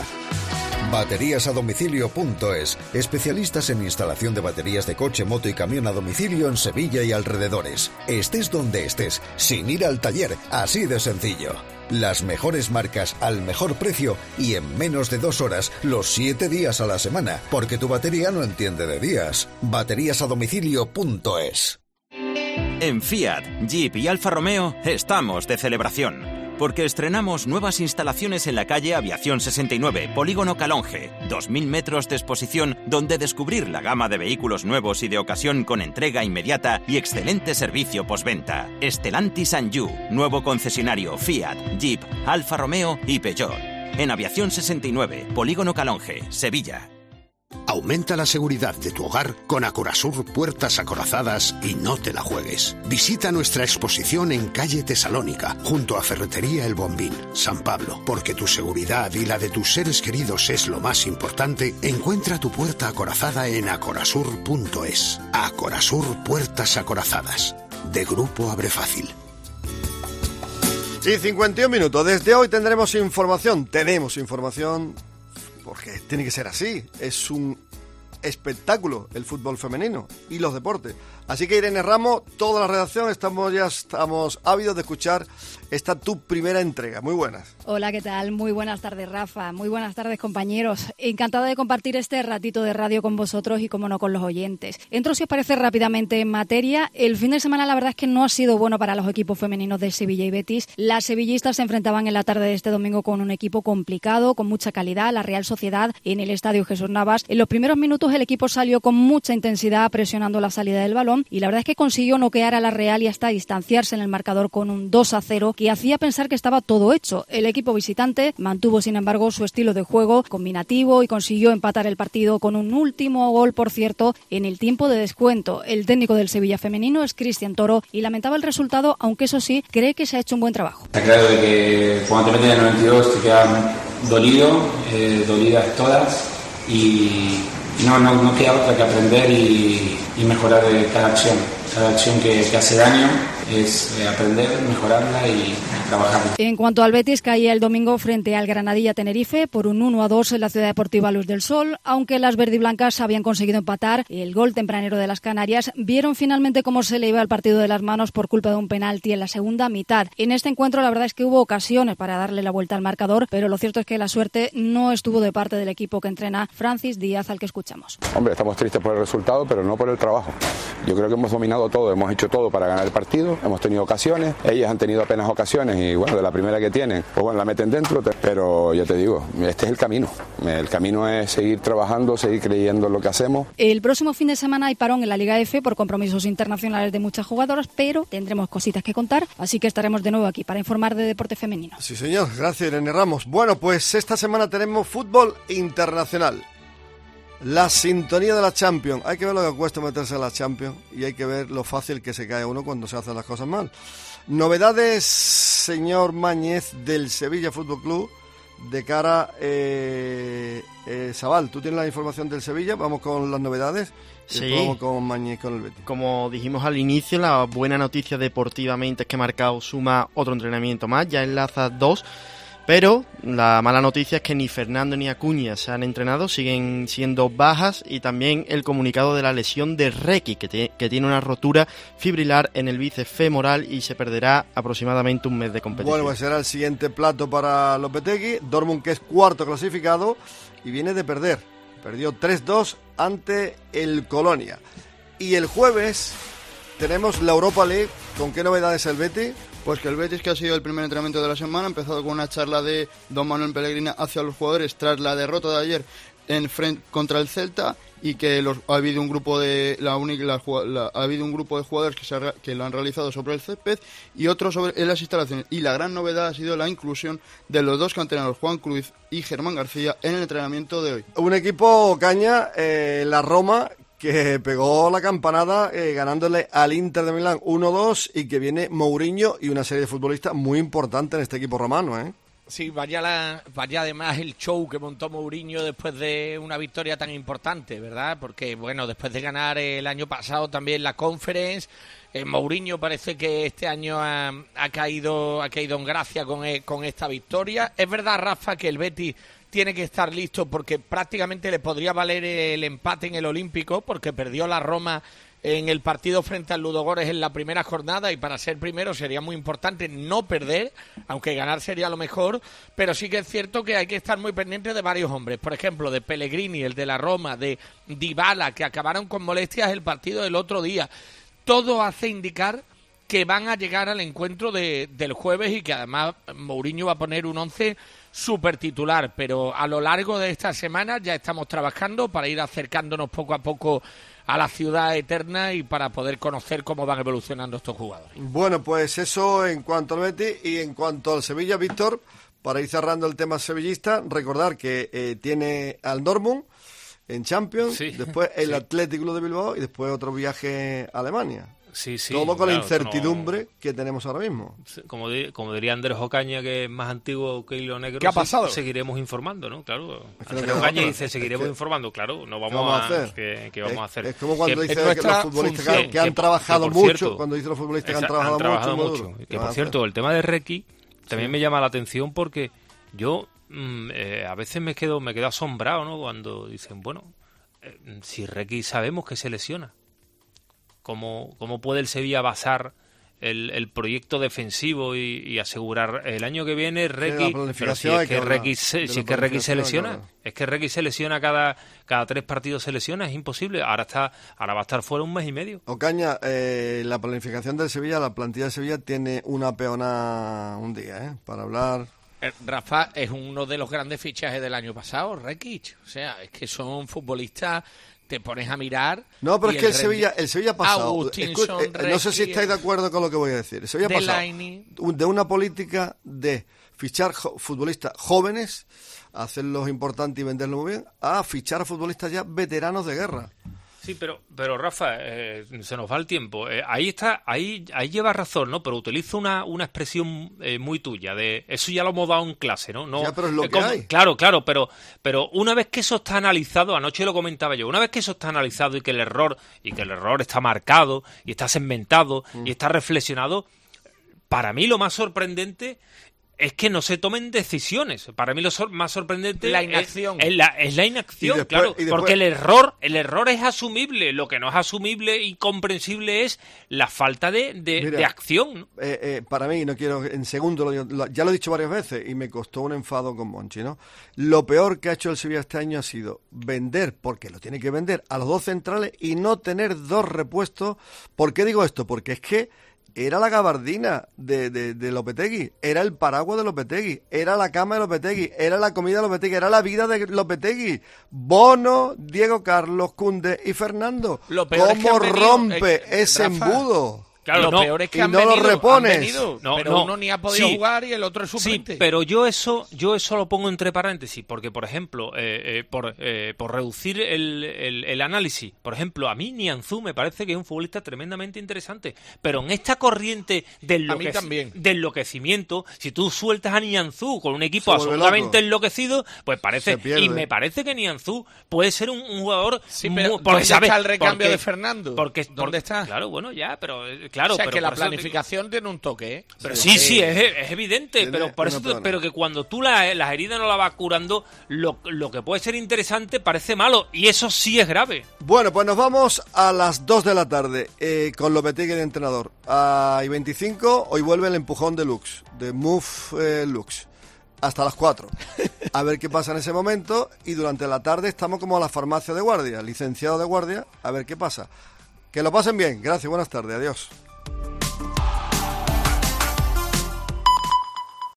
Bateríasadomicilio.es, especialistas en instalación de baterías de coche, moto y camión a domicilio en Sevilla y alrededores. Estés donde estés, sin ir al taller, así de sencillo. Las mejores marcas al mejor precio y en menos de 2 horas, los 7 días a la semana, porque tu batería no entiende de días. Bateríasadomicilio.es. En Fiat, Jeep y Alfa Romeo estamos de celebración. Porque estrenamos nuevas instalaciones en la calle Aviación 69, Polígono Calonge. 2.000 metros de exposición donde descubrir la gama de vehículos nuevos y de ocasión con entrega inmediata y excelente servicio postventa. Stellantis Anjou, nuevo concesionario Fiat, Jeep, Alfa Romeo y Peugeot. En Aviación 69, Polígono Calonge, Sevilla. Aumenta la seguridad de tu hogar con Acorasur Puertas Acorazadas y no te la juegues. Visita nuestra exposición en calle Tesalónica, junto a Ferretería El Bombín, San Pablo. Porque tu seguridad y la de tus seres queridos es lo más importante, encuentra tu puerta acorazada en acorasur.es. Acorasur Puertas Acorazadas, de Grupo Abrefácil. Y 51 minutos. Desde hoy tenemos información. Tenemos información. Porque tiene que ser así, es un espectáculo el fútbol femenino y los deportes. Así que Irene Ramos, toda la redacción, estamos ávidos de escuchar esta tu primera entrega. Muy buenas. Hola, ¿qué tal? Muy buenas tardes, Rafa. Muy buenas tardes, compañeros. Encantada de compartir este ratito de radio con vosotros y, como no, con los oyentes. Entro, si os parece, rápidamente en materia. El fin de semana, la verdad es que no ha sido bueno para los equipos femeninos de Sevilla y Betis. Las sevillistas se enfrentaban en la tarde de este domingo con un equipo complicado, con mucha calidad, la Real Sociedad, en el Estadio Jesús Navas. En los primeros minutos el equipo salió con mucha intensidad presionando la salida del balón y la verdad es que consiguió noquear a la Real y hasta distanciarse en el marcador con un 2-0 que hacía pensar que estaba todo hecho. El equipo visitante mantuvo, sin embargo, su estilo de juego combinativo y consiguió empatar el partido con un último gol, por cierto, en el tiempo de descuento. El técnico del Sevilla femenino es Cristian Toro y lamentaba el resultado, aunque eso sí, cree que se ha hecho un buen trabajo. Está claro de que cuando te meten en el 92 te quedan dolidas todas y no queda otra que aprender y mejorar cada acción. Cada acción que hace daño es aprender, mejorarla y trabajarla. En cuanto al Betis, caía el domingo frente al Granadilla Tenerife por un 1-2 en la Ciudad Deportiva Luz del Sol. Aunque las verdiblancas habían conseguido empatar el gol tempranero de las Canarias, vieron finalmente cómo se le iba el partido de las manos por culpa de un penalti en la segunda mitad. En este encuentro la verdad es que hubo ocasiones para darle la vuelta al marcador, pero lo cierto es que la suerte no estuvo de parte del equipo que entrena Francis Díaz, al que escuchamos. Hombre, estamos tristes por el resultado, pero no por el trabajo. Yo creo que hemos dominado todo, hemos hecho todo para ganar el partido, hemos tenido ocasiones, ellas han tenido apenas ocasiones y bueno, de la primera que tienen, pues bueno, la meten dentro, pero yo te digo, este es el camino es seguir trabajando, seguir creyendo en lo que hacemos. El próximo fin de semana hay parón en la Liga F por compromisos internacionales de muchas jugadoras, pero tendremos cositas que contar, así que estaremos de nuevo aquí para informar de deporte femenino. Sí, señor, gracias Irene Ramos. Bueno, pues esta semana tenemos fútbol internacional. La sintonía de la Champions. Hay que ver lo que cuesta meterse a la Champions y hay que ver lo fácil que se cae uno cuando se hacen las cosas mal. Novedades, señor Mañez, del Sevilla Fútbol Club de cara Sabal. ¿Tú tienes la información del Sevilla? Vamos con las novedades. Sí. Vamos con Mañez, con el Betis. Como dijimos al inicio, la buena noticia deportivamente es que Marcao suma otro entrenamiento más, ya enlaza 2. Pero la mala noticia es que ni Fernando ni Acuña se han entrenado, siguen siendo bajas, y también el comunicado de la lesión de Requi, que tiene una rotura fibrilar en el bíceps femoral y se perderá aproximadamente un mes de competición. Bueno, pues será el siguiente plato para Lopetegui. Dortmund, que es cuarto clasificado y viene de perder perdió 3-2 ante el Colonia. Y el jueves tenemos la Europa League. ¿Con qué novedades el Betis? Pues que el Betis, que ha sido el primer entrenamiento de la semana, ha empezado con una charla de don Manuel Pellegrini hacia los jugadores tras la derrota de ayer contra el Celta, y que ha habido un grupo de jugadores que lo han realizado sobre el césped y otros en las instalaciones. Y la gran novedad ha sido la inclusión de los dos canteranos, Juan Cruz y Germán García, en el entrenamiento de hoy. Un equipo, Caña, la Roma, que pegó la campanada ganándole al Inter de Milán 1-2, y que viene Mourinho y una serie de futbolistas muy importantes en este equipo romano, ¿eh? Sí, vaya además el show que montó Mourinho después de una victoria tan importante, ¿verdad? Porque, bueno, después de ganar el año pasado también la Conference, Mourinho parece que este año ha caído en gracia con esta victoria. Es verdad, Rafa, que el Betis tiene que estar listo porque prácticamente le podría valer el empate en el Olímpico, porque perdió la Roma en el partido frente al Ludogorets en la primera jornada, y para ser primero sería muy importante no perder, aunque ganar sería lo mejor. Pero sí que es cierto que hay que estar muy pendiente de varios hombres, por ejemplo de Pellegrini, el de la Roma, de Dybala, que acabaron con molestias el partido del otro día. Todo hace indicar que van a llegar al encuentro del jueves, y que además Mourinho va a poner un 11 súper titular. Pero a lo largo de esta semana ya estamos trabajando para ir acercándonos poco a poco a la ciudad eterna y para poder conocer cómo van evolucionando estos jugadores. Bueno, pues eso en cuanto al Betis. Y en cuanto al Sevilla, Víctor, para ir cerrando el tema sevillista, recordar que tiene al Dortmund en Champions, sí, después el Athletic Club de Bilbao y después otro viaje a Alemania. Sí, todo con la incertidumbre que tenemos ahora mismo. Como diría Andrés Ocaña, que es más antiguo que Hilo Negro. ¿Qué ha pasado? Seguiremos informando, ¿no? Claro. Andrés Ocaña dice, seguiremos informando. Claro, no vamos a hacer. ¿Qué vamos a hacer? Es como cuando dice que los futbolistas que han trabajado mucho. Cuando dice los futbolistas que han trabajado mucho. Que por cierto, el tema de Requi también me llama la atención, porque yo a veces me quedo asombrado, ¿no? Cuando dicen, bueno, si Requi sabemos que se lesiona, ¿Cómo puede el Sevilla basar el proyecto defensivo y asegurar el año que viene Requi? Pero si es que Requi se lesiona, claro. Es que Requi se lesiona cada 3 partidos, se lesiona, es imposible. Ahora va a estar fuera un mes y medio. Ocaña, la planificación del Sevilla, la plantilla de Sevilla tiene una peona un día, para hablar. Rafa, es uno de los grandes fichajes del año pasado, Rekic. O sea, es que son futbolistas. Te pones a mirar. No, pero es que el Sevilla ha pasado. No sé si estáis de acuerdo con lo que voy a decir. El Sevilla ha pasado de una política de fichar futbolistas jóvenes, hacerlos importantes y venderlos muy bien, a fichar a futbolistas ya veteranos de guerra. Sí, pero Rafa, se nos va el tiempo. Ahí lleva razón, ¿no? Pero utilizo una expresión muy tuya, de eso ya lo hemos dado en clase, ¿no? Ya, pero es lo que hay. Claro, pero una vez que eso está analizado, anoche lo comentaba yo, una vez que eso está analizado y que el error está marcado y está segmentado y está reflexionado, para mí lo más sorprendente es que no se tomen decisiones. Para mí lo más sorprendente la inacción. Es la inacción, claro. Porque el error es asumible. Lo que no es asumible y comprensible es la falta de acción. Para mí, no quiero, en segundo, ya lo he dicho varias veces y me costó un enfado con Monchi, ¿no? Lo peor que ha hecho el Sevilla este año ha sido vender, porque lo tiene que vender, a los 2 centrales y no tener 2 repuestos. ¿Por qué digo esto? Porque es que era la gabardina de Lopetegui, era el paraguas de Lopetegui, era la cama de Lopetegui, era la comida de Lopetegui, era la vida de Lopetegui. Bono, Diego Carlos, Koundé y Fernando. ¿Cómo rompe ese embudo? Claro, lo peor es que no lo repones. Pero uno ni ha podido jugar y el otro es suplente. Sí, pero yo eso lo pongo entre paréntesis, porque, por ejemplo, por reducir el análisis, por ejemplo, a mí Nianzú me parece que es un futbolista tremendamente interesante, pero en esta corriente del enloquecimiento, si tú sueltas a Nianzú con un equipo absolutamente enloquecido, pues me parece que Nianzú puede ser un jugador... Sí, pero ¿dónde está el recambio de Fernando? ¿Dónde está? Claro, bueno, ya, pero... Claro, o sea, que la planificación tiene un toque, ¿eh? Pero sí, es evidente, pero por eso pero que cuando tú las heridas no las vas curando, lo que puede ser interesante parece malo, y eso sí es grave. Bueno, pues nos vamos a las 2 de la tarde con Lopetegui de entrenador. A I-25, hoy vuelve el empujón de Lux, de Move Lux. hasta las 4. A ver qué pasa en ese momento. Y durante la tarde estamos como a la farmacia de guardia, licenciado de guardia, a ver qué pasa. Que lo pasen bien. Gracias, buenas tardes, adiós.